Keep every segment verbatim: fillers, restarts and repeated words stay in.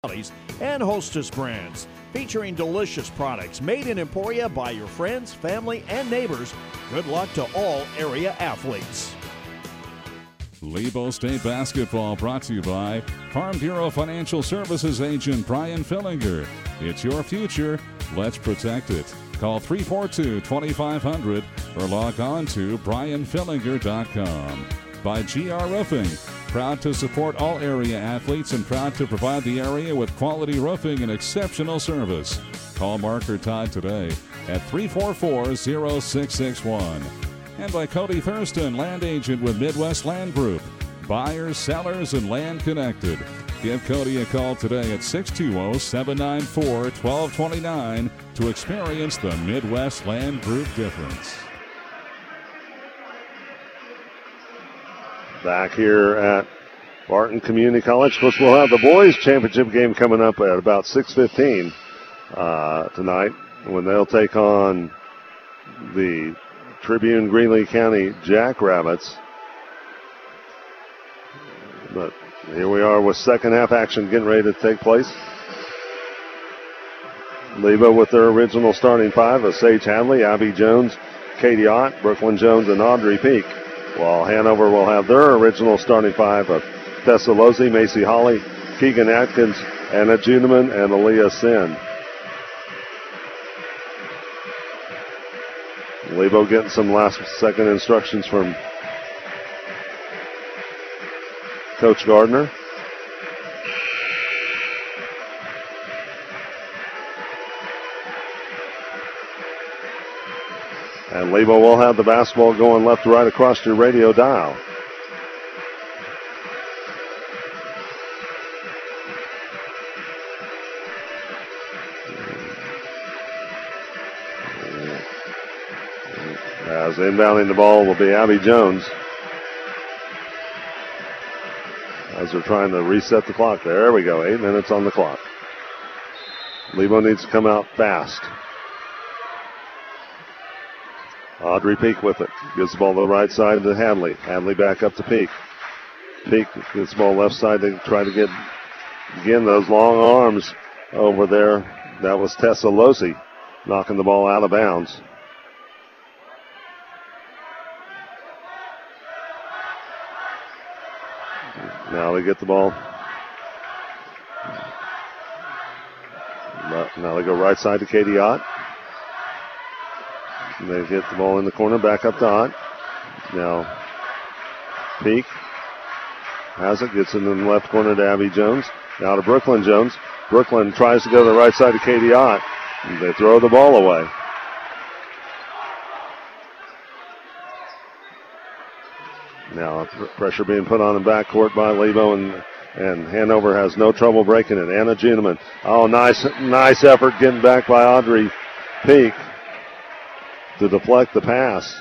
and Hostess brands, featuring delicious products made in Emporia by your friends, family, and neighbors. Good luck to all area athletes. Lebo State Basketball brought to you by Farm Bureau Financial Services agent Brian Fillinger. It's your future. Let's protect it. Call three four two, two five zero zero or log on to brian fillinger dot com. By G R Roofing, proud to support all area athletes and proud to provide the area with quality roofing and exceptional service. Call Mark or Todd today at three four four, zero six six one. And by Cody Thurston, land agent with Midwest Land Group. Buyers, sellers, and land connected. Give Cody a call today at six two zero, seven nine four, one two two nine to experience the Midwest Land Group difference. Back here at Barton Community College. Of course, we'll have the boys' championship game coming up at about six fifteen uh, tonight when they'll take on the Tribune Greenlee County Jackrabbits. But here we are with second half action getting ready to take place. Lebo with their original starting five of Sage Hadley, Abby Jones, Katie Ott, Brooklyn Jones, and Audrey Peak. While Hanover will have their original starting five of Tessa Losey, Macy Holly, Keegan Atkins, Anna Juneman, and Aaliyah Sin. Lebo getting some last second instructions from Coach Gardner. And Lebo will have the basketball going left to right across your radio dial. As inbounding the ball will be Abby Jones. As they're trying to reset the clock. There we go, eight minutes on the clock. Lebo needs to come out fast. Audrey Peak with it. Gives the ball to the right side to Hadley. Hadley back up to Peak. Peak gets the ball left side to try to get, again, those long arms over there. That was Tessa Losey knocking the ball out of bounds. Now they get the ball. Now they go right side to Katie Ott. They get the ball in the corner, back up to Ott. Now, Peak has it, gets it in the left corner to Abby Jones. Now to Brooklyn Jones. Brooklyn tries to go to the right side to Katie Ott. They throw the ball away. Now, pressure being put on the backcourt by Lebo, and, and Hanover has no trouble breaking it. Anna Juneman. Oh, nice, nice effort getting back by Audrey Peak to deflect the pass.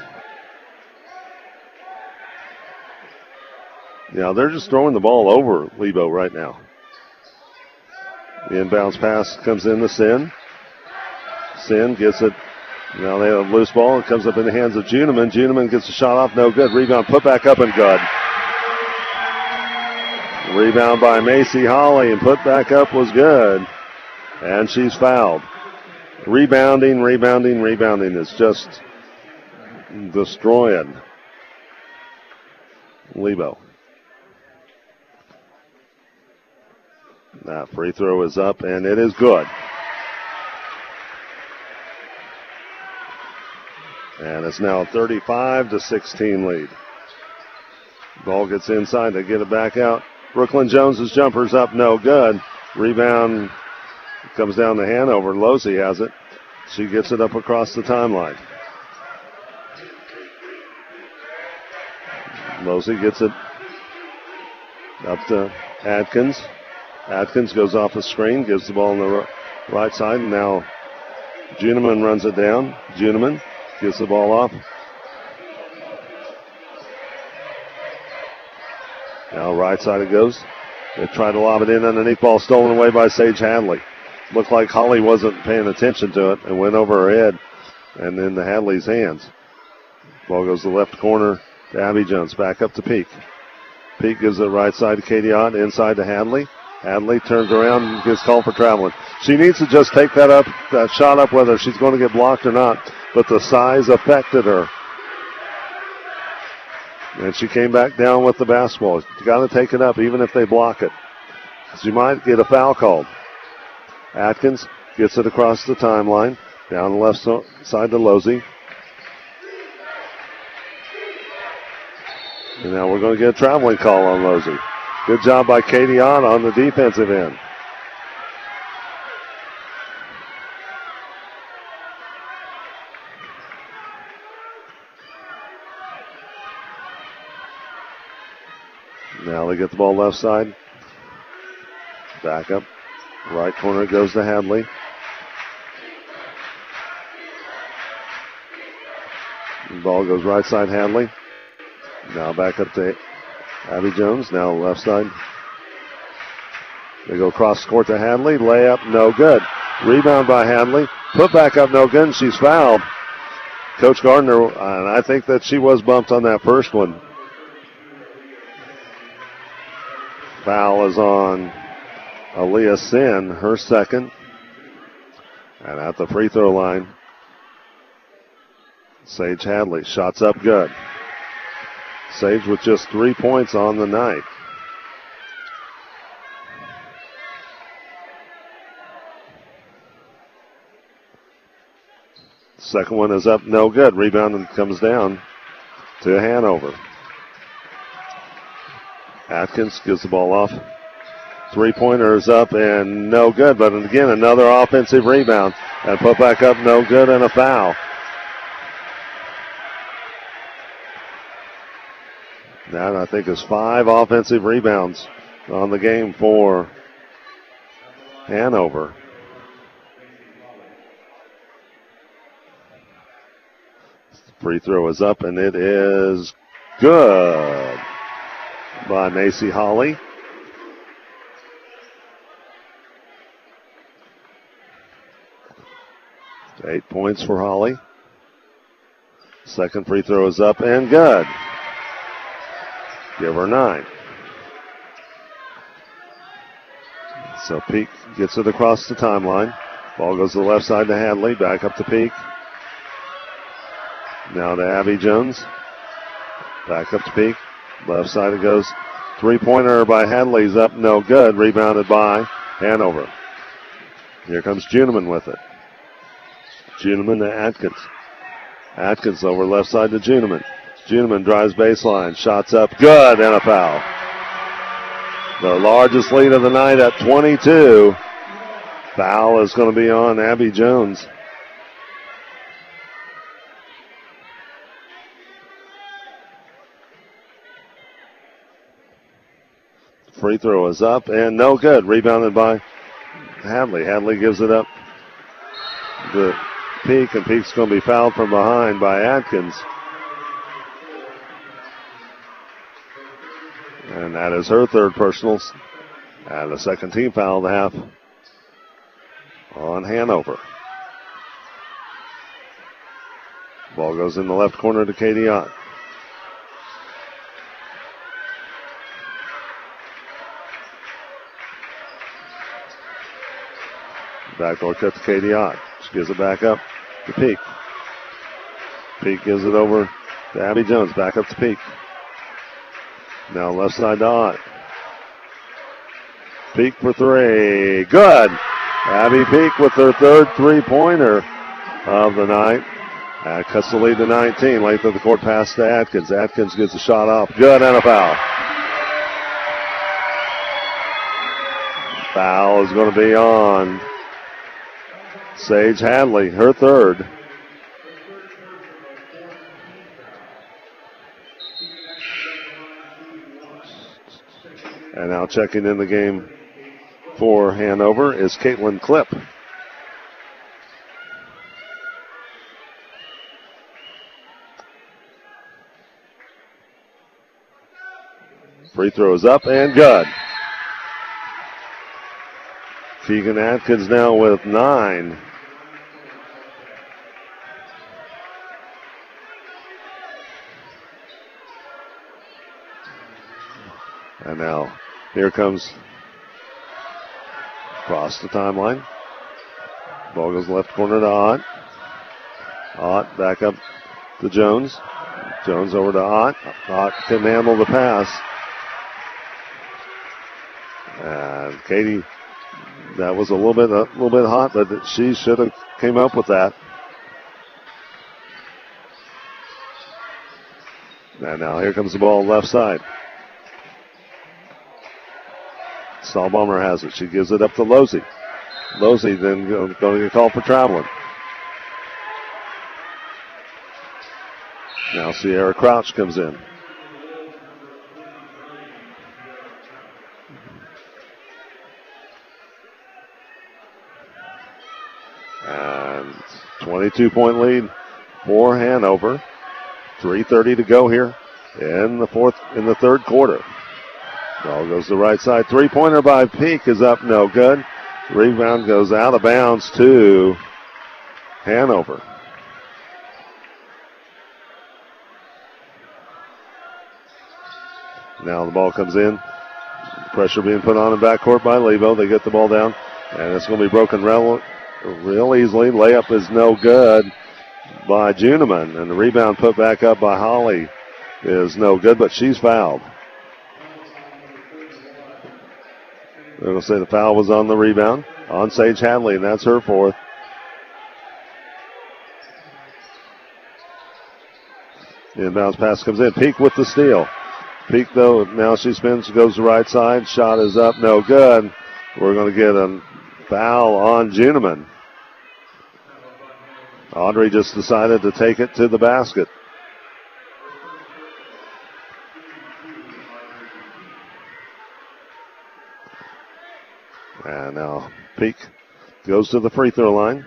Yeah, they're just throwing the ball over Lebo right now. The inbounds pass comes in to Sin. Sin gets it. Now they have a loose ball. It comes up in the hands of Juneman. Juneman gets a shot off. No good. Rebound put back up and good. Rebound by Macy Holly and put back up was good. And she's fouled. Rebounding, rebounding, rebounding is just destroying Lebo. That free throw is up, and it is good. And it's now thirty-five to sixteen lead. Ball gets inside. They get it back out. Brooklyn Jones's jumper's up, no good. Rebound comes down to Hanover. Losey has it. She gets it up across the timeline. Losey gets it up to Adkins. Adkins goes off the screen, gives the ball on the right side, and now Juneman runs it down. Juneman gives the ball off. Now right side it goes. They try to lob it in underneath, ball stolen away by Sage Hadley. Looked like Holly wasn't paying attention to it and went over her head and into Hadley's hands. Ball goes to the left corner to Abby Jones. Back up to Peak. Peak gives it right side to Katie Ott, inside to Hadley. Hadley turns around and gets called for traveling. She needs to just take that up, that shot up, whether she's going to get blocked or not. But the size affected her. And she came back down with the basketball. You got to take it up, even if they block it. She might get a foul called. Atkins gets it across the timeline. Down the left so- side to Losey. And now we're going to get a traveling call on Losey. Good job by Katie Ott on the defensive end. Now they get the ball left side. Back up. Right corner goes to Hadley. The ball goes right side Hadley. Now back up to Abby Jones. Now left side. They go across court to Hadley. Layup, no good. Rebound by Hadley. Put back up, no good, and she's fouled. Coach Gardner, and I think that she was bumped on that first one. Foul is on Aaliyah Sin, her second. And at the free throw line, Sage Hadley. Shots up good. Sage with just three points on the night. Second one is up, no good. Rebound and comes down to Hanover. Atkins gives the ball off. Three-pointer is up and no good, but again, another offensive rebound. And put back up, no good, and a foul. That, I think, is five offensive rebounds on the game for Hanover. Free throw is up, and it is good by Macy Holly. Eight points for Holly. Second free throw is up and good. Give her nine. So Peak gets it across the timeline. Ball goes to the left side to Hadley. Back up to Peak. Now to Abby Jones. Back up to Peak. Left side it goes. Three-pointer by Hadley's up, no good. Rebounded by Hanover. Here comes Juneman with it. Juneman to Atkins. Atkins over left side to Juneman. Juneman drives baseline. Shots up, good, and a foul. The largest lead of the night at twenty-two. Foul is going to be on Abby Jones. Free throw is up and no good. Rebounded by Hadley. Hadley gives it up to Peak, and Peak's going to be fouled from behind by Atkins. And that is her third personal. And the second team foul of the half on Hanover. Ball goes in the left corner to Katie Ott. Backdoor cut to Katie Ott. She gives it back up to Peak. Peak gives it over to Abby Jones. Back up to Peak. Now left side to Ott. Peak for three. Good. Abby Peak with her third three-pointer of the night. Uh, cuts the lead to nineteen. Length of the court pass to Atkins. Atkins gets a shot off. Good, and a foul. Foul is going to be on Sage Hadley, her third. And now checking in the game for Hanover is Caitlin Klipp. Free throw is up and good. Keegan Atkins now with nine. And now here comes Across the timeline. Ball goes left corner to Ott. Ott back up to Jones. Jones over to Ott. Ott can handle the pass. And Katie, that was a little bit a little bit hot, but she should have came up with that. And now here comes the ball left side. Stahlbomber has it. She gives it up to Losey. Losey then going to get called for traveling. Now Sierra Crouch comes in. And twenty-two point lead for Hanover. three thirty to go here in the fourth, in the third quarter. Ball goes to the right side. Three-pointer by Peak is up, no good. Rebound goes out of bounds to Hanover. Now the ball comes in. Pressure being put on in backcourt by Lebo. They get the ball down, and it's going to be broken real, real easily. Layup is no good by Juniman, and the rebound put back up by Holly is no good, but she's fouled. They're going to say the foul was on the rebound on Sage Hadley, and that's her fourth. The inbounds pass comes in. Peak with the steal. Peak, though, now she spins, goes to the right side. Shot is up, no good. We're going to get a foul on Juniman. Audrey just decided to take it to the basket. And now Peak goes to the free throw line.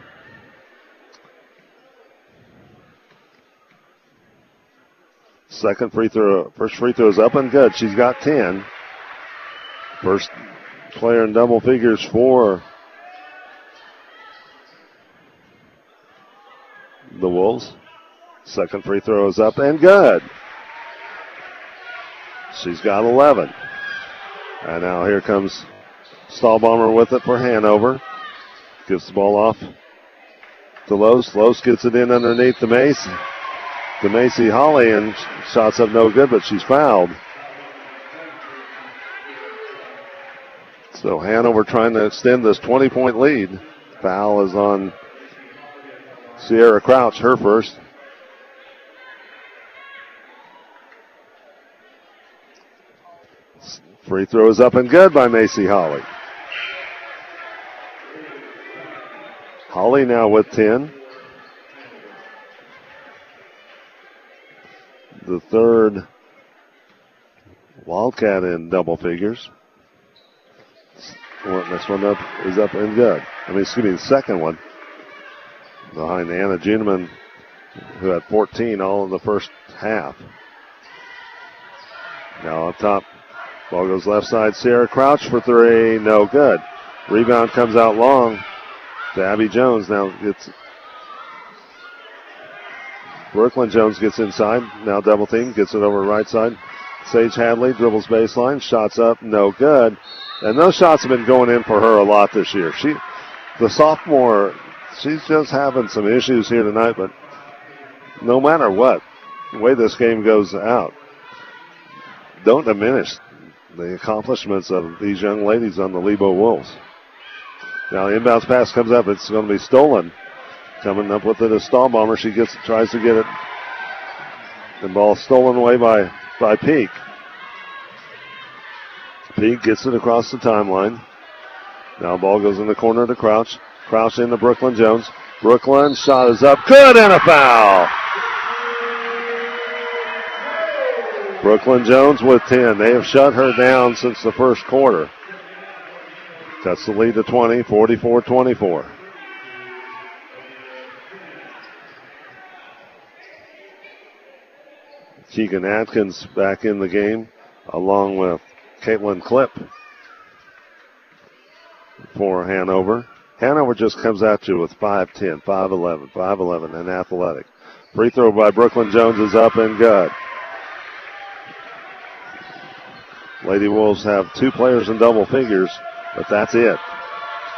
Second free throw, first free throw is up and good. She's got ten. First player in double figures for the Wolves. Second free throw is up and good. She's got eleven. And now here comes Stahlbomber with it for Hanover. Gives the ball off to Los. Los gets it in underneath the Mace. To Macy Holly, and shots up no good, but she's fouled. So Hanover trying to extend this twenty-point lead. Foul is on Sierra Crouch, her first. Free throw is up and good by Macy Holly. Holly now with ten. The third Wildcat in double figures. Next one up is up and good. I mean, excuse me, the second one behind Anna Juniman, who had fourteen all in the first half. Now up top, ball goes left side. Sierra Crouch for three, no good. Rebound comes out long to Abby Jones. Now it's Brooklyn Jones gets inside. Now double team, gets it over right side. Sage Hadley dribbles baseline, shots up, no good. And those shots have been going in for her a lot this year. She, the sophomore, she's just having some issues here tonight, but no matter what, the way this game goes out, don't diminish the accomplishments of these young ladies on the Lebo Wolves. Now the inbounds pass comes up. It's going to be stolen. Coming up with it is Stahlbomber. She gets tries to get it. The ball stolen away by, by Peak. Peak gets it across the timeline. Now ball goes in the corner to Crouch. Crouch into Brooklyn Jones. Brooklyn shot is up. Good, and a foul. Brooklyn Jones with ten. They have shut her down since the first quarter. Cuts the lead to twenty, forty-four twenty-four. Keegan Atkins back in the game, along with Caitlin Klipp for Hanover. Hanover just comes at you with five ten, five eleven, five eleven, and athletic. Free throw by Brooklyn Jones is up and good. Lady Wolves have two players in double figures, but that's it.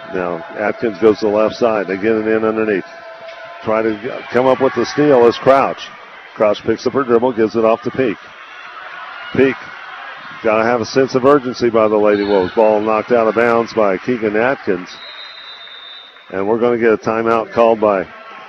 Now Atkins goes to the left side. They get it in underneath. Try to come up with the steal is Crouch. Crouch picks up her dribble, gives it off to Peak. Peak, got to have a sense of urgency by the Lady Wolves. Ball knocked out of bounds by Keegan Atkins. And we're going to get a timeout called by,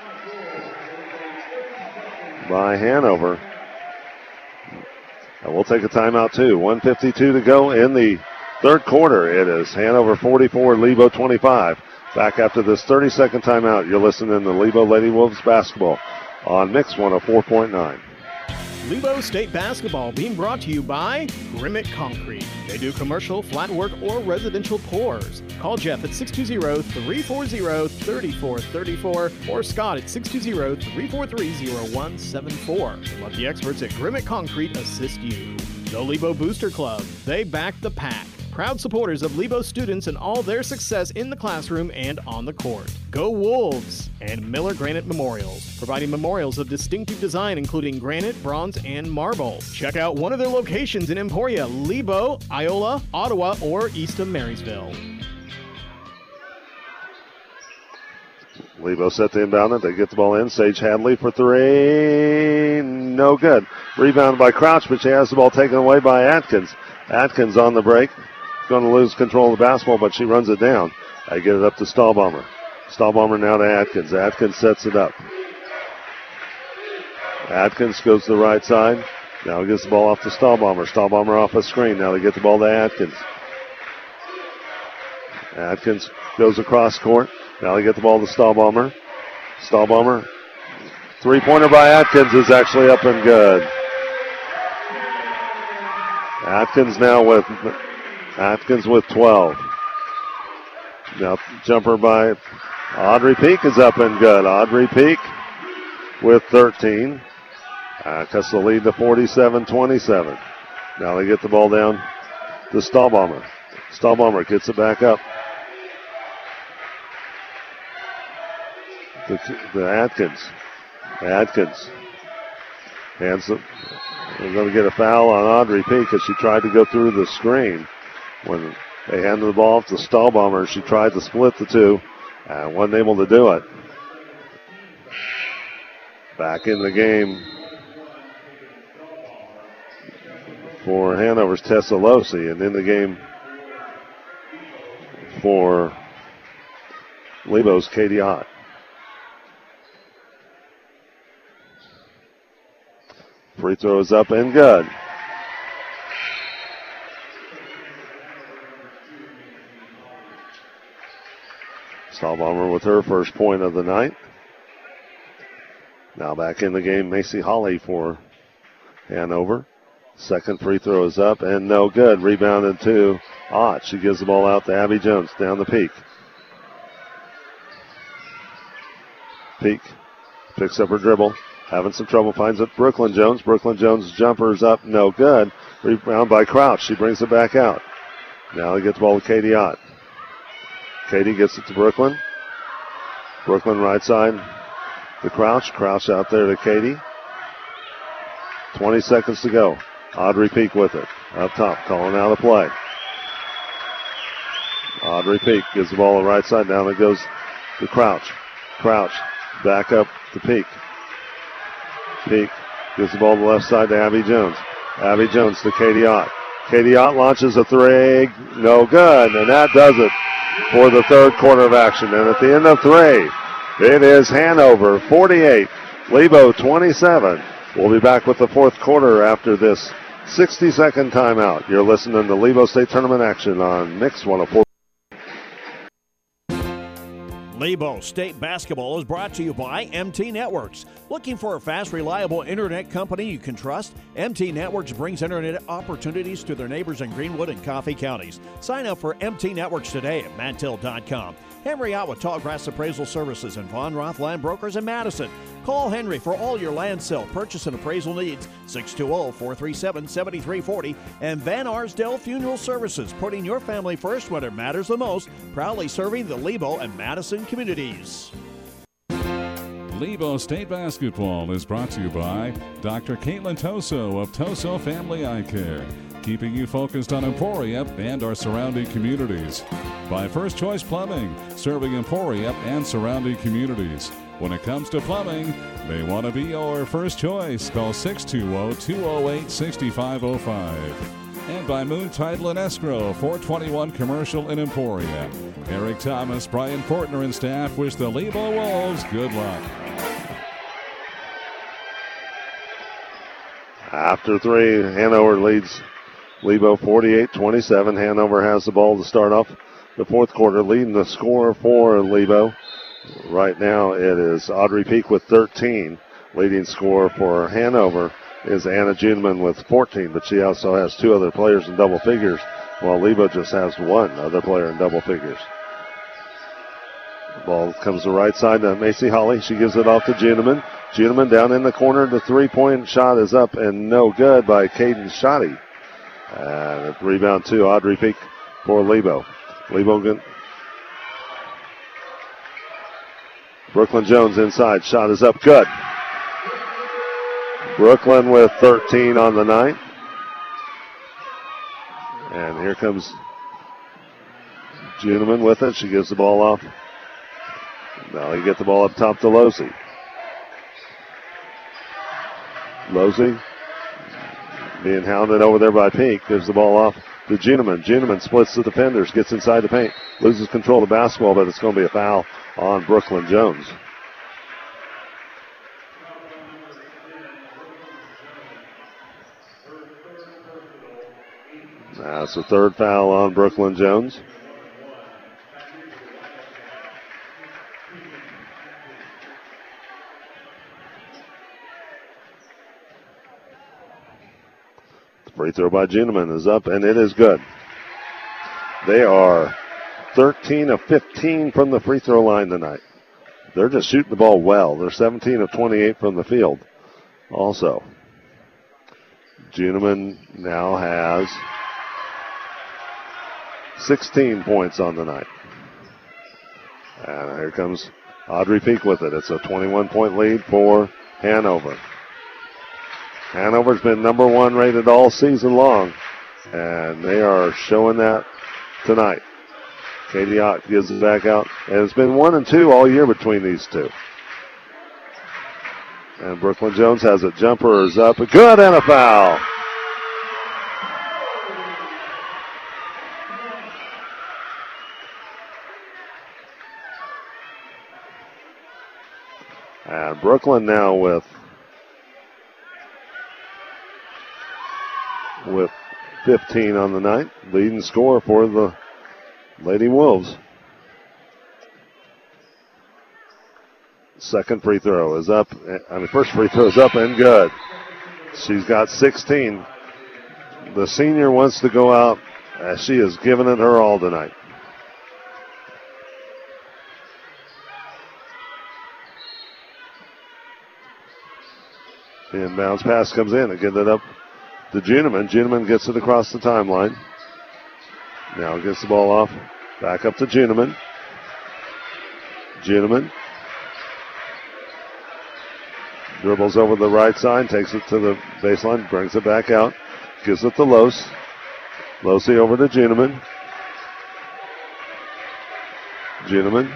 by Hanover. And we'll take a timeout too. one fifty-two to go in the third quarter. It is Hanover forty-four, Lebo twenty-five. Back after this thirty-second timeout, you're listening to Lebo Lady Wolves basketball on Mix one oh four point nine. Lebo State basketball being brought to you by Grimmett Concrete. They do commercial, flat work, or residential pours. Call Jeff at six two zero, three four zero, three four three four or Scott at six two zero, three four three, zero one seven four. Let the experts at Grimmett Concrete assist you. The Lebo Booster Club. They back the pack. Proud supporters of Lebo students and all their success in the classroom and on the court. Go Wolves! And Miller Granite Memorials, providing memorials of distinctive design including granite, bronze, and marble. Check out one of their locations in Emporia, Lebo, Iola, Ottawa, or east of Marysville. Lebo set the inbound it. They get the ball in. Sage Hadley for three. No good. Rebounded by Crouch, but she has the ball taken away by Atkins. Atkins on the break. Going to lose control of the basketball, but she runs it down. I get it up to Stahlbomber. Stahlbomber now to Atkins. Atkins sets it up. Atkins goes to the right side. Now gets the ball off to Stahlbomber. Stahlbomber off a screen. Now they get the ball to Atkins. Atkins goes across court. Now they get the ball to Stahlbomber. Stahlbomber. Three-pointer by Atkins is actually up and good. Atkins now with Atkins with twelve. Now jumper by Audrey Peak is up and good. Audrey Peak with thirteen. Uh, cuts the lead to forty-seven twenty-seven. Now they get the ball down to Stahlbomber. Stahlbomber gets it back up. To, to Atkins. Atkins hands it. We're going to get a foul on Audrey Peak as she tried to go through the screen. When they handed the ball off to Stahlbomber, she tried to split the two and wasn't able to do it. Back in the game for Hanover's Tessa Losi, and in the game for Lebo's Katie Ott. Free throw is up and good. Stahlbomber with her first point of the night. Now back in the game, Macy Holly for Hanover. Second free throw is up and no good. Rebounded to Ott. She gives the ball out to Abby Jones down the Peak. Peak picks up her dribble. Having some trouble, finds it Brooklyn Jones. Brooklyn Jones jumpers up, no good. Rebound by Crouch. She brings it back out. Now he gets the ball to Katie Ott. Katie gets it to Brooklyn. Brooklyn right side to Crouch. Crouch out there to Katie. twenty seconds to go. Audrey Peak with it. Up top, calling out a play. Audrey Peak gives the ball on the right side. Down it goes to Crouch. Crouch back up to Peak. Peak gives the ball to the left side to Abby Jones. Abby Jones to Katie Ott. Katie Ott launches a three. No good. And that does it for the third quarter of action. And at the end of three, it is Hanover forty-eight, Lebo twenty-seven. We'll be back with the fourth quarter after this sixty-second timeout. You're listening to Lebo State Tournament action on Mix one oh four. Lebo State Basketball is brought to you by M T Networks. Looking for a fast, reliable internet company you can trust? M T Networks brings internet opportunities to their neighbors in Greenwood and Coffee counties. Sign up for M T Networks today at mantil dot com. Henry Ott with Tallgrass Appraisal Services and Von Roth Land Brokers in Madison. Call Henry for all your land sale, purchase, and appraisal needs. six two zero, four three seven, seven three four zero. And Van Arsdale Funeral Services, putting your family first when it matters the most. Proudly serving the Lebo and Madison communities. Lebo State Basketball is brought to you by Doctor Caitlin Toso of Toso Family Eye Care. keeping you focused on Emporia and our surrounding communities. By First Choice Plumbing, serving Emporia and surrounding communities. When it comes to plumbing, they want to be your first choice. Call six two zero, two zero eight, six five zero five. And by Moon Title and Escrow, four twenty-one Commercial in Emporia. Eric Thomas, Brian Portner, and staff wish the Lebo Wolves good luck. After three, Hanover leads Lebo forty-eight twenty-seven. Hanover has the ball to start off the fourth quarter, leading the score for Lebo. Right now it is Audrey Peak with thirteen. Leading scorer for Hanover is Anna Juneman with fourteen, but she also has two other players in double figures, while Lebo just has one other player in double figures. The ball comes to the right side to Macy Holly. She gives it off to Juneman. Juneman down in the corner. The three-point shot is up and no good by Caden Shoddy. And a rebound to Audrey Peak for Lebo. Lebo good. Brooklyn Jones inside. Shot is up. Good. Brooklyn with thirteen on the night. And here comes Juneman with it. She gives the ball off. Now you get the ball up top to Losey. Losey being hounded over there by Peak. Gives the ball off to Juneman. Juneman splits the defenders. Gets inside the paint. Loses control of the basketball, but it's going to be a foul on Brooklyn Jones. That's the third foul on Brooklyn Jones. The free throw by Juneman is up, and it is good. They are thirteen of fifteen from the free throw line tonight. They're just shooting the ball well. They're seventeen of twenty-eight from the field also. Juneman now has sixteen points on the night. And here comes Audrey Peak with it. It's a twenty-one point lead for Hanover. Hanover's been number one rated all season long, and they are showing that tonight. Katie Ott gives it back out, and it's been one and two all year between these two. And Brooklyn Jones has it. Jumper is up. Good, and a foul. And Brooklyn now with with fifteen on the night, leading scorer for the Lady Wolves. Second free throw is up. I mean, first free throw is up and good. She's got sixteen. The senior wants to go out as she has given it her all tonight. The inbounds pass comes in. They get it up to Juneman. Juneman gets it across the timeline. Now gets the ball off. Back up to Juneman. Juneman dribbles over the right side, takes it to the baseline, brings it back out, gives it to Los. Losey over to Juneman. Juneman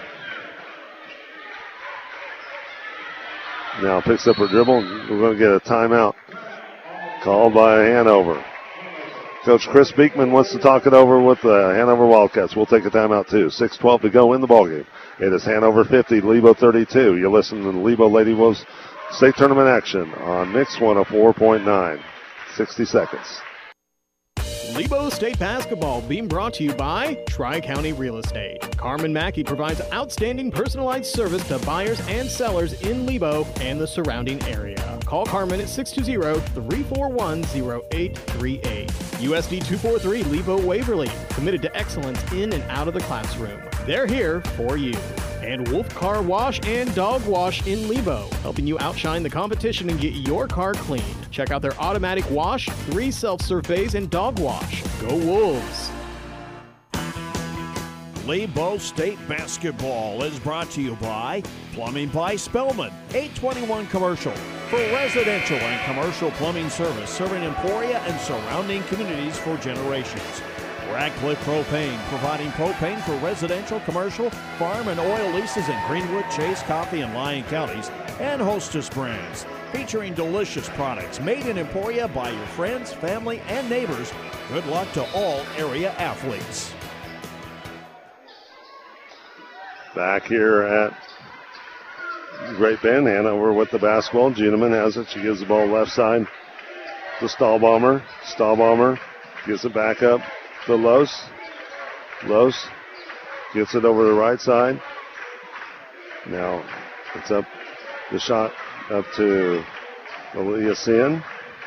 now picks up her dribble. We're going to get a timeout called by Hanover. Coach Chris Beekman wants to talk it over with the Hanover Wildcats. We'll take a timeout too. six twelve to go in the ballgame. It is Hanover fifty, Lebo thirty-two. You're listening to the Lebo Lady Wolves State Tournament action on Mix one oh four point nine. sixty seconds. Lebo State Basketball being brought to you by Tri-County Real Estate. Carmen Mackey provides outstanding personalized service to buyers and sellers in Lebo and the surrounding area. Call Carmen at six two zero, three four one, zero eight three eight. U S D two forty-three Lebo Waverly, committed to excellence in and out of the classroom. They're here for you. And Wolf Car Wash and Dog Wash in Lebo, helping you outshine the competition and get your car cleaned. Check out their automatic wash, three self-serve bays, and dog wash. Go Wolves! Lebo State basketball is brought to you by Plumbing by Spellman, eight twenty-one Commercial. For residential and commercial plumbing service, serving Emporia and surrounding communities for generations. Radcliffe Propane, providing propane for residential, commercial, farm, and oil leases in Greenwood, Chase, Coffee, and Lyon counties. And Hostess Brands, featuring delicious products made in Emporia by your friends, family, and neighbors. Good luck to all area athletes. Back here at Great Bend, Hanover with the basketball. Juneman has it. She gives the ball left side to Stahlbomber. Stahlbomber gives it back up to Los. Los gets it over the right side. Now it's up the shot up to Aaliyah Sin.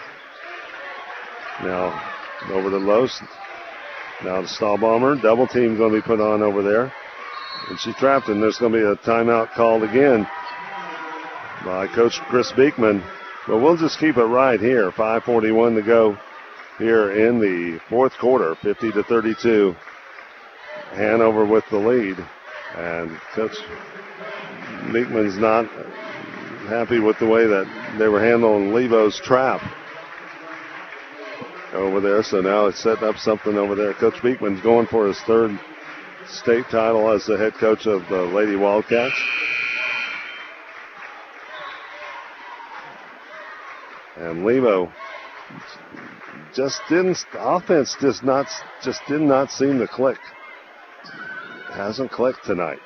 Now over to Los. Now to Stahlbomber. Double team going to be put on over there. And she trapped him. There's going to be a timeout called again by Coach Chris Beekman. But we'll just keep it right here. five forty-one to go here in the fourth quarter. fifty to thirty-two. Hanover with the lead. And Coach Beekman's not happy with the way that they were handling Lebo's trap over there. So now it's setting up something over there. Coach Beekman's going for his third state title as the head coach of the Lady Wildcats. And Lebo just didn't, offense just not, just did not seem to click. Hasn't clicked tonight.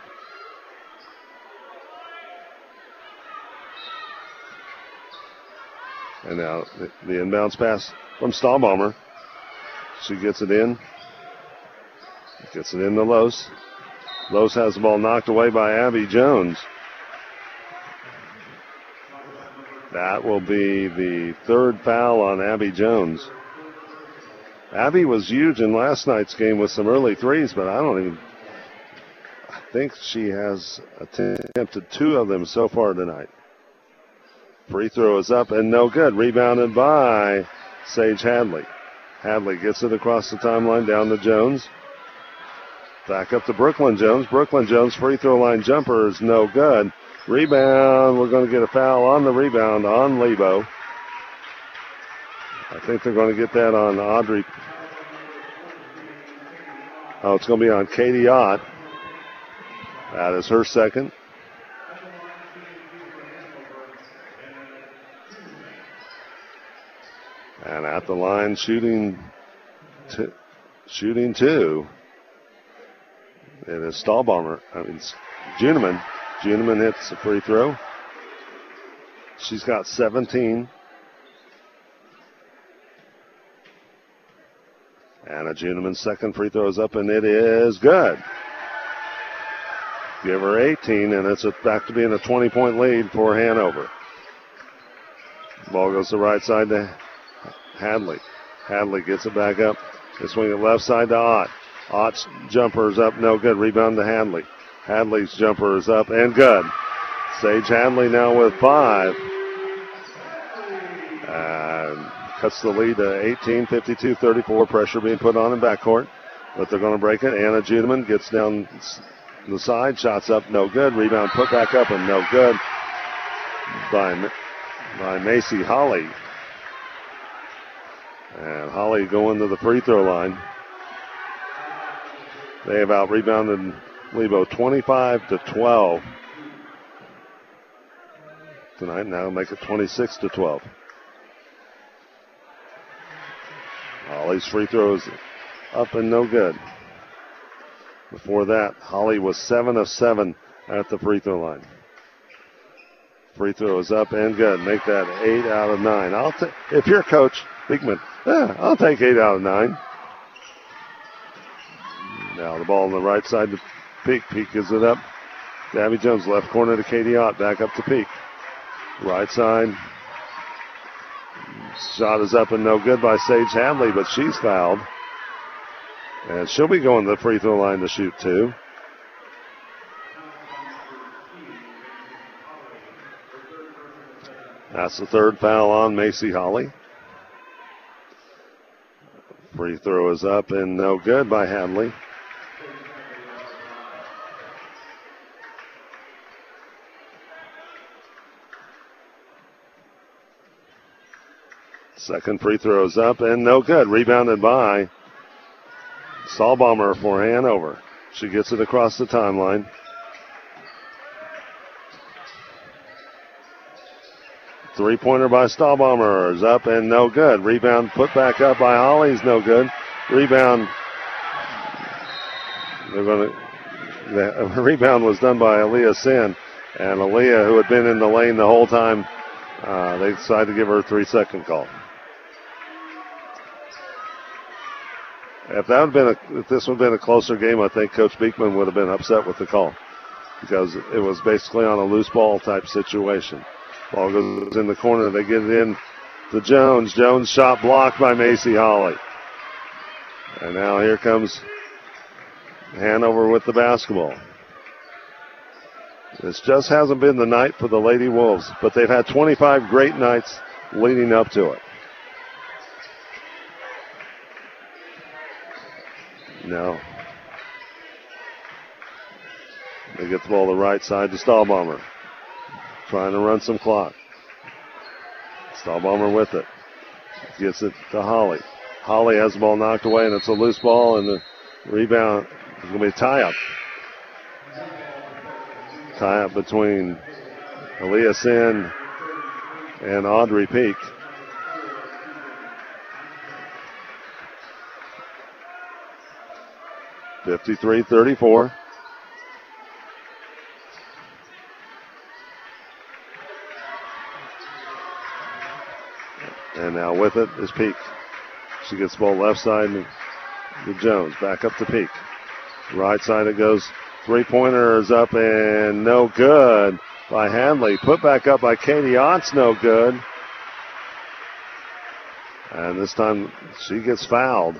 And now the, the inbounds pass from Stahlbomber. She gets it in. Gets it in to Los. Los has the ball knocked away by Abby Jones. That will be the third foul on Abby Jones. Abby was huge in last night's game with some early threes, but I don't even, I think she has attempted two of them so far tonight. Free throw is up and no good. Rebounded by Sage Hadley. Hadley gets it across the timeline down to Jones. Back up to Brooklyn Jones. Brooklyn Jones free throw line jumper is no good. Rebound. We're going to get a foul on the rebound on Lebo. I think they're going to get that on Audrey. Oh, it's going to be on Katie Ott. That is her second. And at the line, shooting, t- shooting two. It is Stahlbomber. I mean, Juneman. Juneman hits the free throw. She's got seventeen. Anna Juneman's second free throw is up, and it is good. Give her eighteen, and it's back to being a twenty-point lead for Hanover. Ball goes to the right side to Hadley. Hadley gets it back up. They swing it left side to Ott. Ott's jumper is up, no good. Rebound to Hadley. Hadley's jumper is up and good. Sage Hadley now with five. And cuts the lead to eighteen, fifty-two thirty-four. Pressure being put on in backcourt. But they're going to break it. Anna Juneman gets down the side. Shots up, no good. Rebound put back up and no good by, by Macy Holly. And Holly going to the free throw line. They have out-rebounded Lebo twenty-five to twelve tonight. Now make it twenty-six to twelve. Holly's free throws up and no good. Before that, Holly was seven of seven at the free throw line. Free throw is up and good. Make that eight out of nine. I'll t- if you're Coach Beekman, yeah, I'll take eight out of nine. Now the ball on the right side to Peak. Peak gives it up. Abby Jones, left corner to Katie Ott. Back up to Peak. Right side. Shot is up and no good by Sage Hadley, but she's fouled. And she'll be going to the free throw line to shoot two. That's the third foul on Macy Holly. Free throw is up and no good by Hadley. Second free throw is up and no good. Rebounded by Stahlbomber for Hanover. She gets it across the timeline. Three-pointer by Stahlbomber is up and no good. Rebound put back up by Holly's no good. Rebound. They're going to. The rebound was done by Aaliyah Sin, and Aaliyah, who had been in the lane the whole time, uh, they decided to give her a three-second call. If that had been a, if this would have been a closer game, I think Coach Beekman would have been upset with the call because it was basically on a loose ball type situation. Ball goes in the corner. They get it in to Jones. Jones shot blocked by Macy Holly. And now here comes Hanover with the basketball. This just hasn't been the night for the Lady Wolves, but they've had twenty-five great nights leading up to it. Now they get the ball to the right side to Stahlbomber. Trying to run some clock. Stahlbomber with it. Gets it to Holly. Holly has the ball knocked away, and it's a loose ball, and the rebound is going to be a tie-up. Tie-up between Aaliyah Sin and Audrey Peak. fifty-three thirty-four. And now with it is Peak. She gets the ball left side to Jones. Back up to Peak. Right side it goes. Three-pointer is up and no good by Hadley. Put back up by Katie Otts, no good. And this time she gets fouled.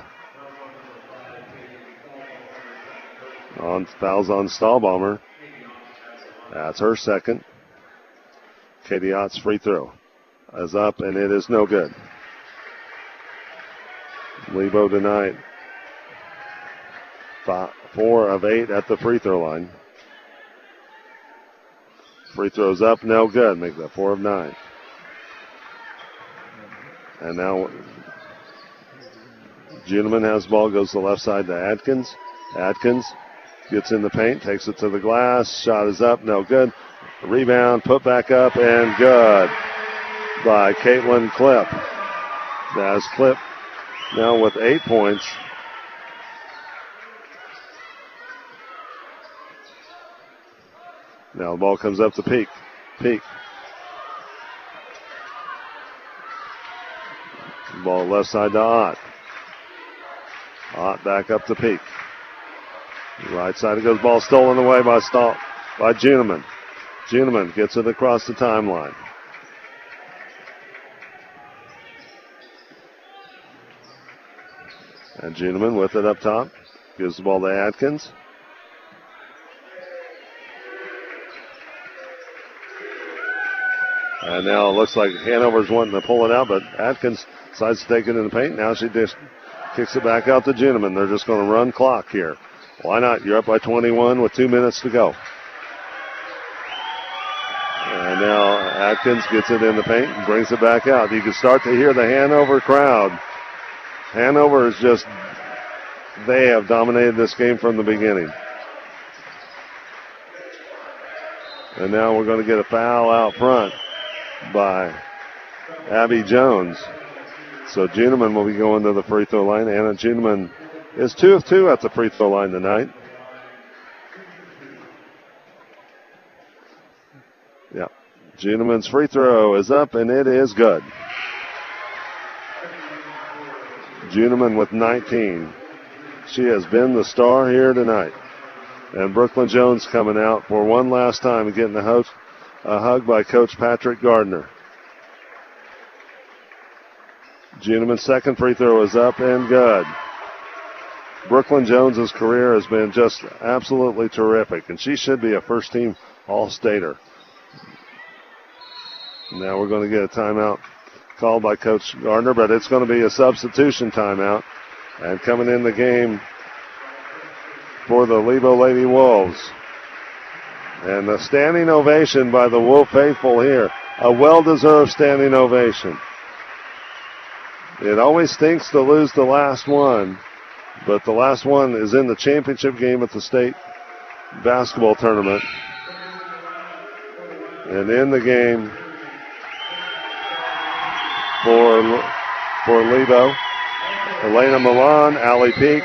On fouls on Stahlbomber. That's her second. Katie Otts free throw is up and it is no good. Lebo tonight, five, four of eight at the free throw line. Free throws up, no good. Make that four of nine. And now Juneman has the ball, goes to the left side to Adkins. Adkins gets in the paint, takes it to the glass. Shot is up, no good. Rebound, put back up, and good by Caitlin Clip. That's Clip now with eight points. Now the ball comes up to Peak. Peak. Ball left side to Ott. Ott back up to Peak. Right side it goes. Ball stolen away by Stahl, by Juneman. Juneman gets it across the timeline. And Juneman with it up top. Gives the ball to Adkins. And now it looks like Hanover's wanting to pull it out, but Adkins decides to take it in the paint. Now she just kicks it back out to Juneman. They're just going to run clock here. Why not? You're up by twenty-one with two minutes to go. And now Adkins gets it in the paint and brings it back out. You can start to hear the Hanover crowd. Hanover is just, they have dominated this game from the beginning. And now we're going to get a foul out front by Abby Jones. So Juneman will be going to the free throw line. Anna Juneman is two of two at the free throw line tonight. Yeah. Juneman's free throw is up and it is good. Juneman with nineteen. She has been the star here tonight. And Brooklyn Jones coming out for one last time and getting a hug, a hug by Coach Patrick Gardner. Juneman's second free throw is up and good. Brooklyn Jones's career has been just absolutely terrific, and she should be a first-team All-Stater. Now we're going to get a timeout called by Coach Gardner, but it's going to be a substitution timeout. And coming in the game for the Lebo Lady Wolves. And a standing ovation by the Wolf faithful here. A well-deserved standing ovation. It always stinks to lose the last one, but the last one is in the championship game at the state basketball tournament. And in the game for, for Lebo, Elena Milan, Allie Peak,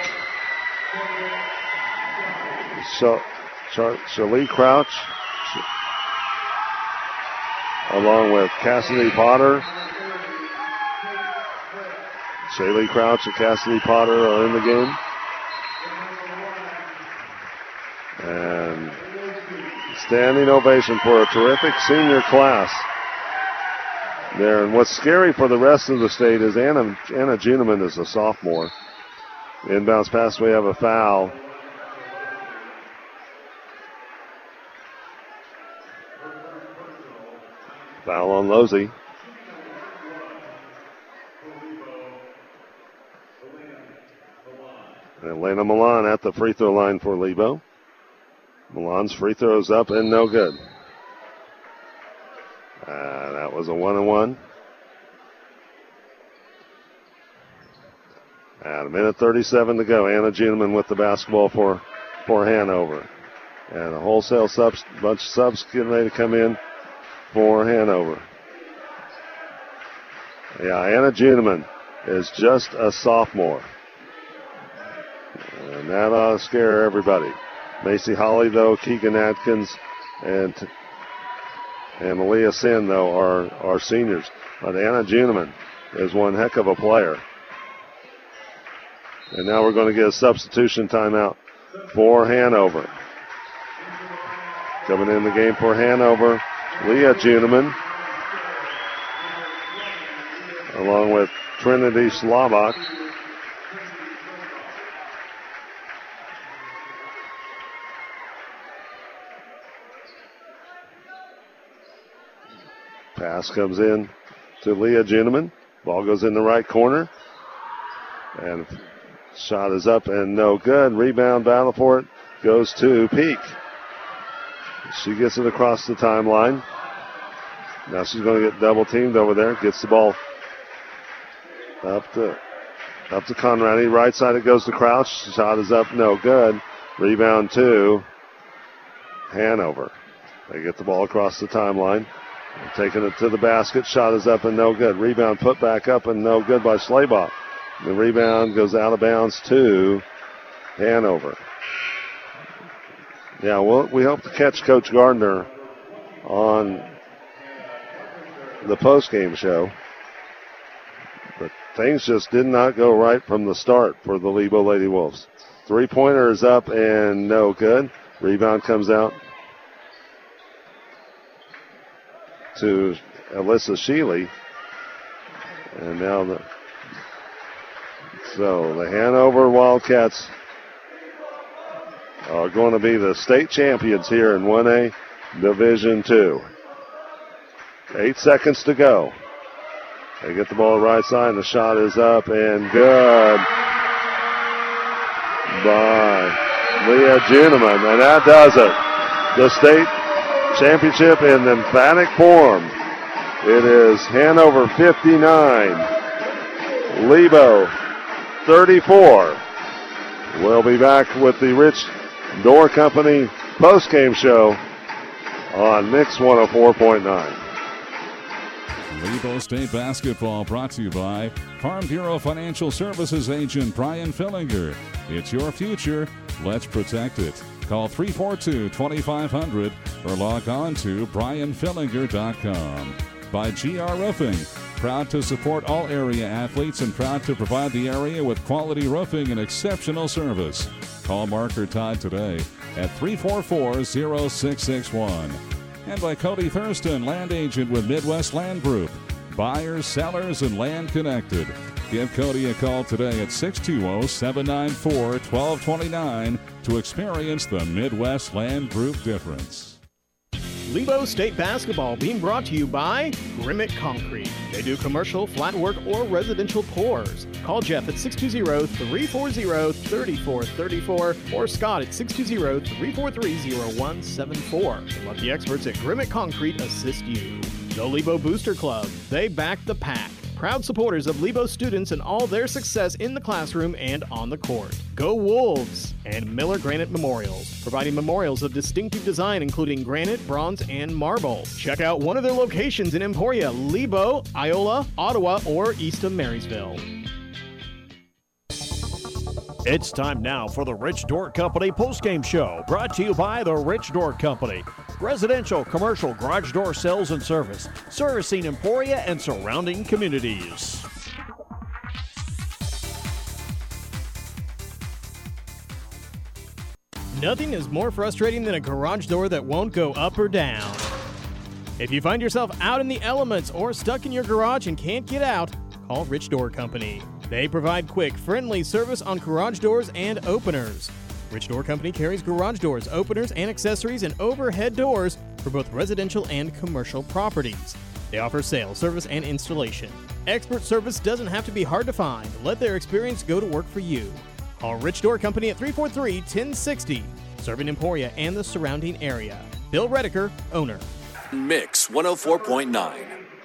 Shalee Crouch, along with Cassidy Potter. Shalee Crouch and Cassidy Potter are in the game. And standing ovation for a terrific senior class there. And what's scary for the rest of the state is Anna, Anna Juneman is a sophomore. Inbounds pass, we have a foul. Foul on Losey. Elena Milan at the free throw line for Lebo. Milan's free throw's up and no good. Uh, that was a one and one. At a minute thirty-seven to go. Anna Juneman with the basketball for, for Hanover. And a wholesale subs, bunch of subs getting ready to come in for Hanover. Yeah, Anna Juneman is just a sophomore. And that ought to scare everybody. Macy Holly, though, Keegan Atkins, and and Malia Sin, though, are, are seniors. But Anna Juneman is one heck of a player. And now we're going to get a substitution timeout for Hanover. Coming in the game for Hanover, Leah Juneman, along with Trinity Slavak. Pass comes in to Leah Juneman. Ball goes in the right corner. And shot is up and no good. Rebound battle for it goes to Peak. She gets it across the timeline. Now she's going to get double teamed over there. Gets the ball up to, up to Conradi. Right side it goes to Crouch. Shot is up, no good. Rebound to Hanover. They get the ball across the timeline. Taking it to the basket. Shot is up and no good. Rebound put back up and no good by Schlabach. The rebound goes out of bounds to Hanover. Yeah, well, we hope to catch Coach Gardner on the postgame show. But things just did not go right from the start for the Lebo Lady Wolves. Three-pointer is up and no good. Rebound comes out to Alyssa Sheely. And now the so the Hanover Wildcats are going to be the state champions here in one A Division two. Eight seconds to go. They get the ball right side, and the shot is up and good by Leah Juneman, and that does it. The state championship in emphatic form. It is Hanover fifty-nine, Lebo thirty-four. We'll be back with the Rich Door Company postgame show on Mix one oh four point nine. Lebo State basketball brought to you by Farm Bureau Financial Services agent Brian Fillinger. It's your future. Let's protect it. Call three four two, two five zero zero or log on to brian fillinger dot com. By G R Roofing. Proud to support all area athletes and proud to provide the area with quality roofing and exceptional service. Call Mark or Todd today at three four four, zero six six one. And by Cody Thurston, land agent with Midwest Land Group. Buyers, sellers, and land connected. Give Cody a call today at six two zero, seven nine four, one two two nine to experience the Midwest Land Group difference. Lebo State basketball being brought to you by Grimmett Concrete. They do commercial, flat work, or residential pours. Call Jeff at six two zero, three four zero, three four three four or Scott at six two zero, three four three, zero one seven four. Let the experts at Grimmett Concrete assist you. The Lebo Booster Club. They back the pack. proud supporters of Lebo students and all their success in the classroom and on the court. Go Wolves! And Miller Granite Memorials, providing memorials of distinctive design including granite, bronze, and marble. Check out one of their locations in Emporia, Lebo, Iola, Ottawa, or east of Marysville. It's time now for the Rich Door Company postgame show, brought to you by the Rich Door Company. Residential, commercial, garage door sales and service, servicing Emporia and surrounding communities. Nothing is more frustrating than a garage door that won't go up or down. If you find yourself out in the elements or stuck in your garage and can't get out, call Rich Door Company. They provide quick, friendly service on garage doors and openers. Rich Door Company carries garage doors, openers, and accessories and overhead doors for both residential and commercial properties. They offer sales, service, and installation. Expert service doesn't have to be hard to find. Let their experience go to work for you. Call Rich Door Company at three four three, one zero six zero, serving Emporia and the surrounding area. Bill Redeker, owner. Mix one oh four point nine.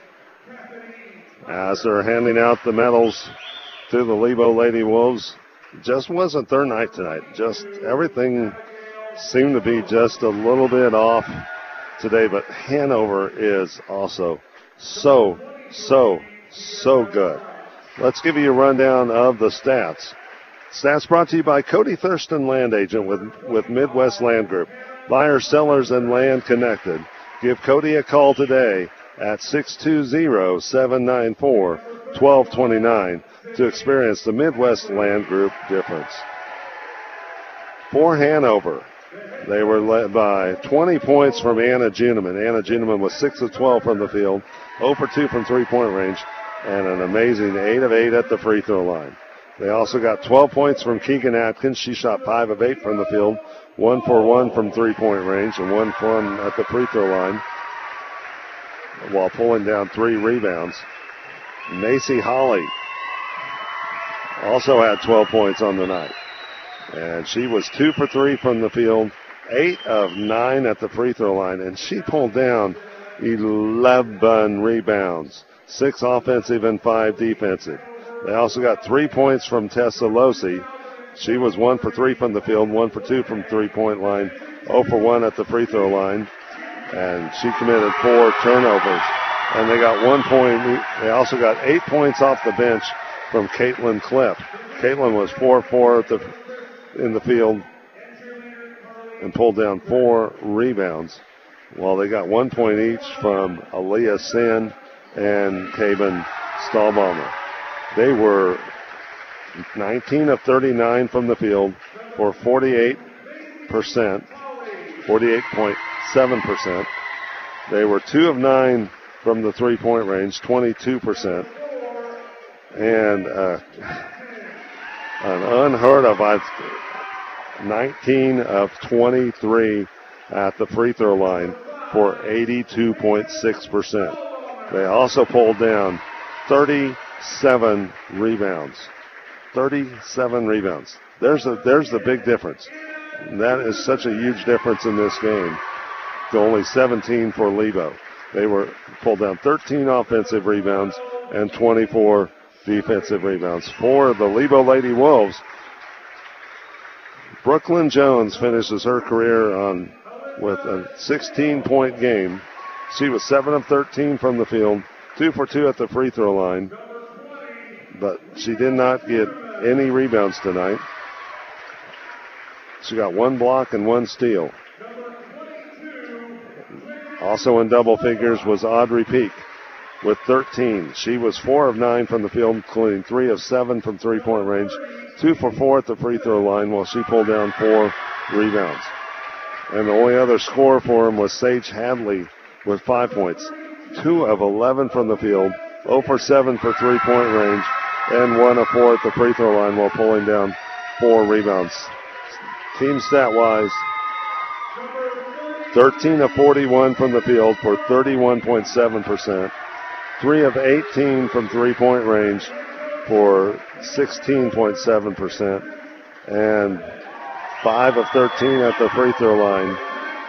As they're handing out the medals to the Lebo Lady Wolves, just wasn't their night tonight. Just everything seemed to be just a little bit off today, but Hanover is also so, so, so good. Let's give you a rundown of the stats. Stats brought to you by Cody Thurston, land agent with, with Midwest Land Group. Buyers, sellers, and land connected. Give Cody a call today at six two zero, seven nine four, one two two nine to experience the Midwest Land Group difference. For Hanover, they were led by twenty points from Anna Juneman. Anna Juneman was six of twelve from the field, zero for two from three-point range, and an amazing eight of eight at the free throw line. They also got twelve points from Keegan Atkins. She shot five of eight from the field, one for one from three-point range, and one from at the free throw line, while pulling down three rebounds. Macy Holly also had twelve points on the night, and she was two for three from the field, eight of nine at the free throw line, and she pulled down eleven rebounds, six offensive and five defensive. They also got three points from Tessa Losi. She was one for three from the field, one for two from three-point line, zero for one at the free throw line, and she committed four turnovers. And they got one point. They also got eight points off the bench from Caitlin Cliff. Caitlin was four four at the, in the field and pulled down four rebounds, while they got one point each from Aaliyah Sin and Taven Stahlbaumer. They were nineteen of thirty-nine from the field for forty-eight percent, forty-eight point seven percent. They were two of nine from the three-point range, twenty-two percent. And uh, an unheard of, I've nineteen of twenty-three at the free throw line for eighty-two point six percent. They also pulled down thirty-seven rebounds. thirty-seven rebounds. There's a, there's the big difference. That is such a huge difference in this game to only seventeen for Lebo. They were pulled down thirteen offensive rebounds and twenty-four defensive rebounds. For the Lebo Lady Wolves, Brooklyn Jones finishes her career on with a sixteen-point game. She was seven of thirteen from the field, two for two at the free throw line, but she did not get any rebounds tonight. She got one block and one steal. Also in double figures was Audrey Peak with thirteen. She was four of nine from the field, including three of seven from three-point range, two for four at the free throw line, while she pulled down four rebounds. And the only other scorer for him was Sage Hadley with five points, two of eleven from the field, zero for seven for three-point range, and one of four at the free throw line while pulling down four rebounds. Team stat-wise, thirteen of forty-one from the field for thirty-one point seven percent, three of eighteen from three-point range for sixteen point seven percent, and five of thirteen at the free throw line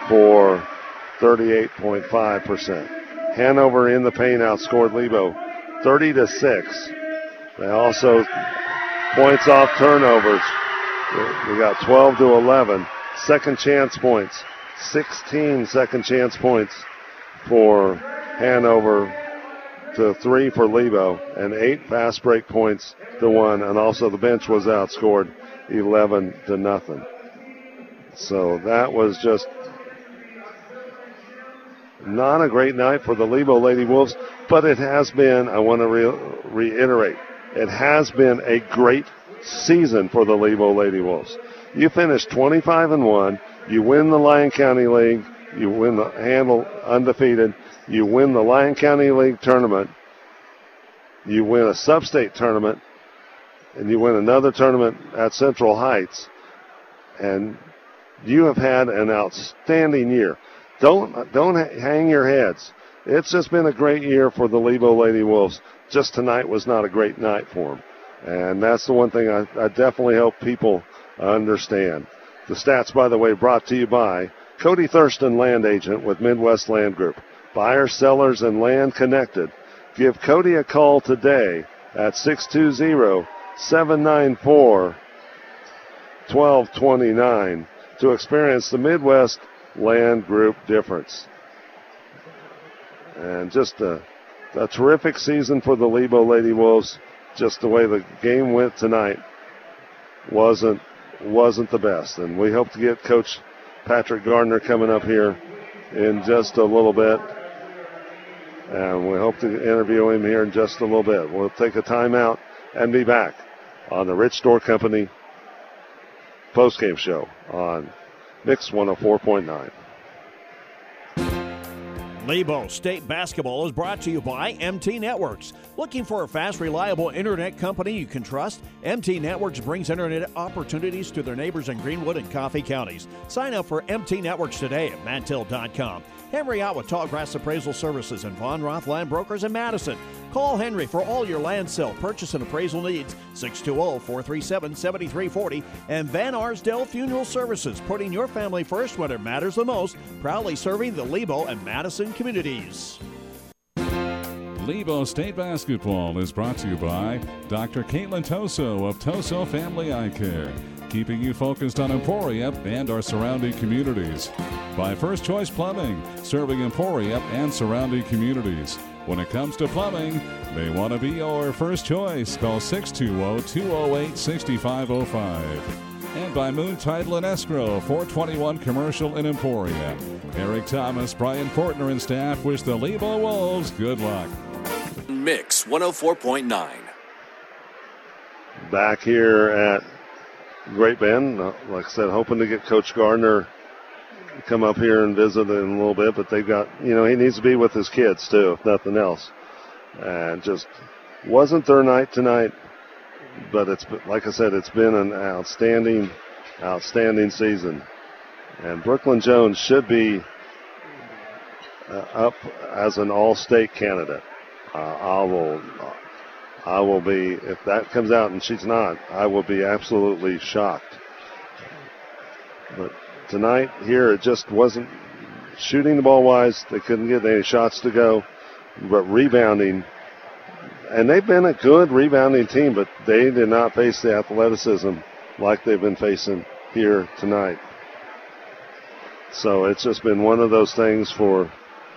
for thirty-eight point five percent. Hanover in the paint outscored Lebo thirty to six. They also points off turnovers. We got twelve to eleven. Second chance points. sixteen second chance points for Hanover to three for Lebo, and eight fast break points to one. And also the bench was outscored eleven to nothing. So that was just not a great night for the Lebo Lady Wolves, but it has been, I want to re- reiterate, it has been a great season for the Lebo Lady Wolves. You finished twenty-five and one, you win the Lyon County League, you win the handle undefeated, you win the Lyon County League tournament, you win a sub-state tournament, and you win another tournament at Central Heights, and you have had an outstanding year. Don't don't hang your heads. It's just been a great year for the Lebo Lady Wolves. Just tonight was not a great night for them. And that's the one thing I, I definitely hope people understand. The stats, by the way, brought to you by Cody Thurston, land agent with Midwest Land Group. Buyers, sellers, and land connected. Give Cody a call today at six two zero, seven nine four, one two two nine to experience the Midwest Land Group difference. And just a, a terrific season for the Lebo Lady Wolves. Just the way the game went tonight wasn't wasn't the best. And we hope to get Coach Patrick Gardner coming up here in just a little bit. And we hope to interview him here in just a little bit. We'll take a timeout and be back on the Rich Door Company postgame show on Mix one oh four point nine. Lebo State Basketball is brought to you by M T Networks. Looking for a fast, reliable internet company you can trust? M T Networks brings internet opportunities to their neighbors in Greenwood and Coffee counties. Sign up for M T Networks today at mantil dot com. Henry Ott with Tallgrass Appraisal Services and Von Roth Land Brokers in Madison. Call Henry for all your land sale, purchase, and appraisal needs. six two zero, four three seven, seven three four zero. And Van Arsdale Funeral Services, putting your family first when it matters the most. Proudly serving the Lebo and Madison communities. Lebo State Basketball is brought to you by Doctor Caitlin Toso of Toso Family Eye Care, keeping you focused on Emporia and our surrounding communities. By First Choice Plumbing, serving Emporia and surrounding communities. When it comes to plumbing, they want to be your first choice. Call six two zero, two zero eight, six five zero five. And by Moon Title and Escrow, four twenty-one Commercial in Emporia. Eric Thomas, Brian Portner, and staff wish the Lebo Wolves good luck. Mix one oh four point nine. Back here at Great Bend, like I said, hoping to get Coach Gardner come up here and visit in a little bit, but they've got, you know, he needs to be with his kids too, if nothing else. And just wasn't their night tonight, but it's, like I said, it's been an outstanding, outstanding season. And Brooklyn Jones should be uh, up as an all-state candidate. Uh, I will, I will be, if that comes out and she's not, I will be absolutely shocked. But tonight here, it just wasn't shooting the ball wise. They couldn't get any shots to go, but rebounding. And they've been a good rebounding team, but they did not face the athleticism like they've been facing here tonight. So it's just been one of those things for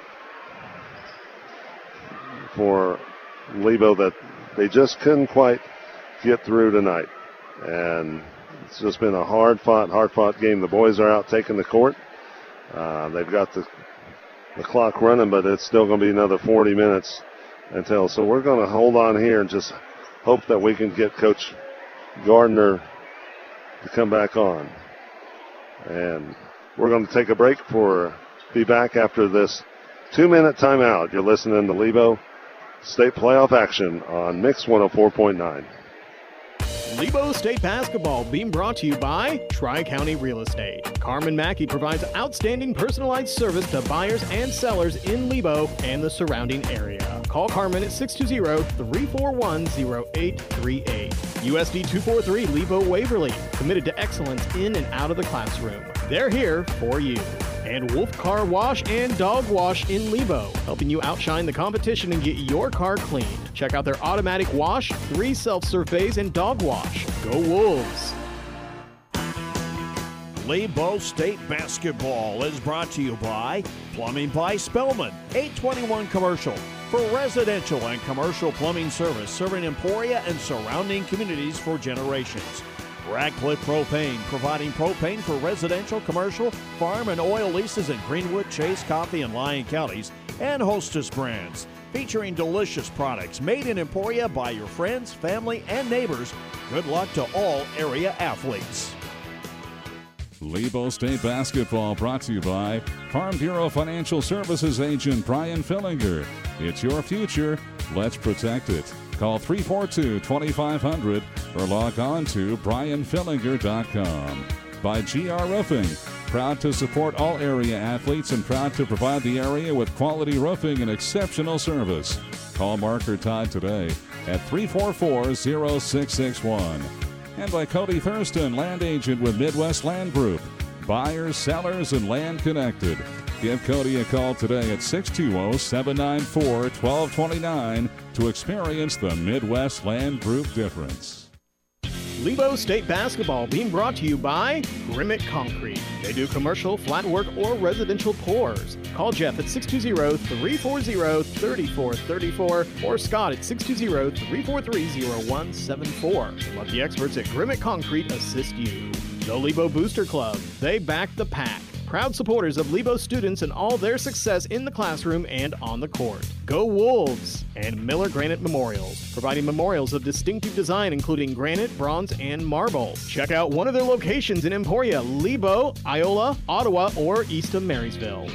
for Lebo that they just couldn't quite get through tonight. And it's just been a hard-fought, hard-fought game. The boys are out taking the court. Uh, they've got the, the clock running, but it's still going to be another forty minutes until. So we're going to hold on here and just hope that we can get Coach Gardner to come back on. And we're going to take a break for be back after this two-minute timeout. You're listening to Lebo State Playoff action on Mix one oh four point nine. Lebo State Basketball being brought to you by Tri-County Real Estate. Carmen Mackey provides outstanding personalized service to buyers and sellers in Lebo and the surrounding area. Call Carmen at six two zero, three four one, zero eight three eight. U S D two forty-three Lebo Waverly, committed to excellence in and out of the classroom. They're here for you. And Wolf Car Wash and Dog Wash in Lebo, helping you outshine the competition and get your car cleaned. Check out their automatic wash, three self-serve bays, and dog wash. Go Wolves! Lebo State Basketball is brought to you by Plumbing by Spellman, eight twenty-one Commercial. For residential and commercial plumbing service, serving Emporia and surrounding communities for generations. Radcliffe Propane, providing propane for residential, commercial, farm, and oil leases in Greenwood, Chase, Coffee, and Lyon counties. And Hostess Brands, featuring delicious products made in Emporia by your friends, family, and neighbors. Good luck to all area athletes. Lebo State Basketball brought to you by Farm Bureau Financial Services agent Brian Fillinger. It's your future. Let's protect it. Call three four two, two five zero zero or log on to brian fillinger dot com. By G R Roofing, proud to support all area athletes and proud to provide the area with quality roofing and exceptional service. Call Mark or Todd today at three four four, zero six six one. And by Cody Thurston, land agent with Midwest Land Group. Buyers, sellers, and land connected. Give Cody a call today at six two zero, seven nine four, one two two nine to experience the Midwest Land Group difference. Lebo State Basketball being brought to you by Grimmett Concrete. They do commercial, flat work, or residential pours. Call Jeff at six two zero, three four zero, three four three four or Scott at six two zero, three four three, zero one seven four. Let the experts at Grimmett Concrete assist you. The Lebo Booster Club. They back the pack. Proud supporters of Lebo students and all their success in the classroom and on the court. Go Wolves! And Miller Granite Memorials, providing memorials of distinctive design including granite, bronze, and marble. Check out one of their locations in Emporia, Lebo, Iola, Ottawa, or east of Marysville.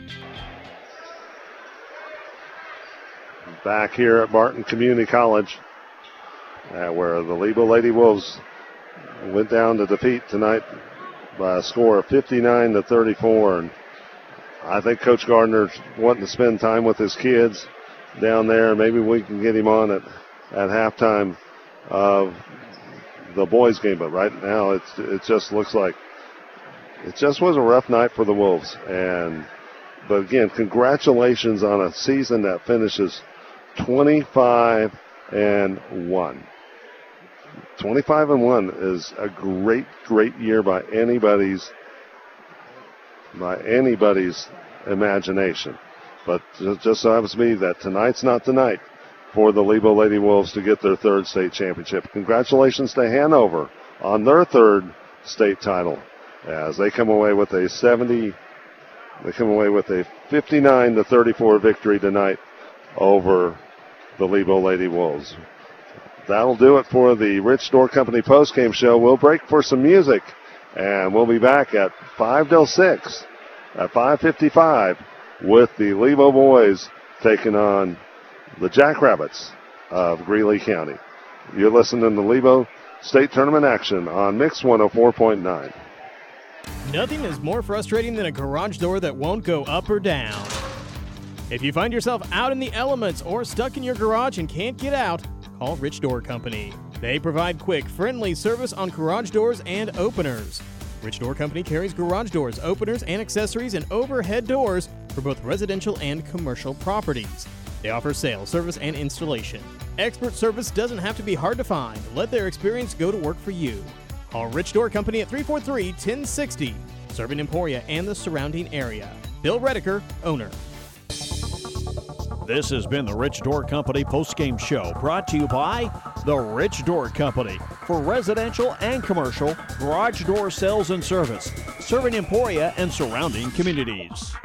Back here at Barton Community College, uh, where the Lebo Lady Wolves went down to defeat tonight by a score of fifty-nine to thirty-four. And I think Coach Gardner's wanting to spend time with his kids down there. Maybe we can get him on at, at halftime of the boys' game. But right now, it's, it just looks like it just was a rough night for the Wolves. And but again, congratulations on a season that finishes twenty-five and one. twenty-five and one is a great, great year by anybody's by anybody's imagination. But just, just so happens to be that tonight's not the night for the Lebo Lady Wolves to get their third state championship. Congratulations to Hanover on their third state title as they come away with a seventy. They come away with a fifty-nine to thirty-four victory tonight over the Lebo Lady Wolves. That'll do it for the Rich Door Company postgame show. We'll break for some music, and we'll be back at five till six at five fifty-five with the Lebo boys taking on the Jackrabbits of Greeley County. You're listening to Lebo State Tournament action on Mix one oh four point nine. Nothing is more frustrating than a garage door that won't go up or down. If you find yourself out in the elements or stuck in your garage and can't get out, call Rich Door Company. They provide quick, friendly service on garage doors and openers. Rich Door Company carries garage doors, openers, and accessories and overhead doors for both residential and commercial properties. They offer sales, service, and installation. Expert service doesn't have to be hard to find. Let their experience go to work for you. Call Rich Door Company at three four three, one zero six zero, serving Emporia and the surrounding area. Bill Redeker, owner. This has been the Rich Door Company postgame show, brought to you by the Rich Door Company for residential and commercial garage door sales and service, serving Emporia and surrounding communities.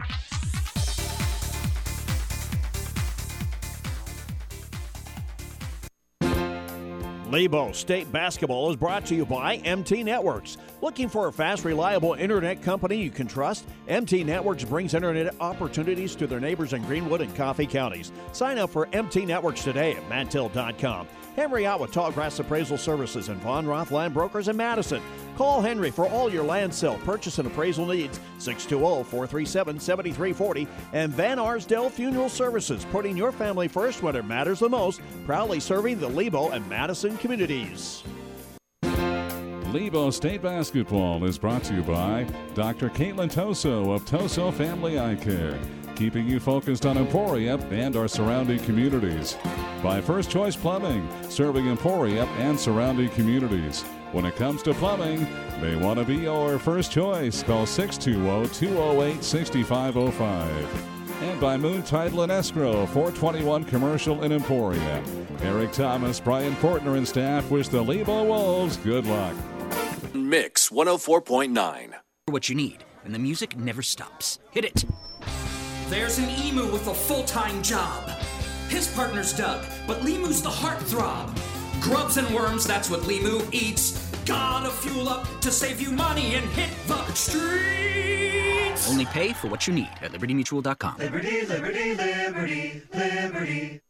Lebo State Basketball is brought to you by M T Networks. Looking for a fast, reliable internet company you can trust? M T Networks brings internet opportunities to their neighbors in Greenwood and Coffee counties. Sign up for M T Networks today at mantil dot com. Henry Ott with Tallgrass Appraisal Services and Von Roth Land Brokers in Madison. Call Henry for all your land sale, purchase, and appraisal needs. six two zero, four three seven, seven three four zero. And Van Arsdale Funeral Services, putting your family first when it matters the most. Proudly serving the Lebo and Madison communities. Lebo State Basketball is brought to you by Doctor Caitlin Toso of Toso Family Eye Care, keeping you focused on Emporia and our surrounding communities. By First Choice Plumbing, serving Emporia and surrounding communities. When it comes to plumbing, they want to be your first choice. Call six two zero, two zero eight, six five zero five. And by Moon Title and Escrow, four twenty-one Commercial in Emporia. Eric Thomas, Brian Portner, and staff wish the Lebo Wolves good luck. Mix one oh four point nine. What you need, and the music never stops. Hit it. There's an emu with a full-time job. His partner's Doug, but Lemu's the heartthrob. Grubs and worms, that's what Lemu eats. Gotta fuel up to save you money and hit the streets. Only pay for what you need at liberty mutual dot com. Liberty, liberty, liberty, liberty.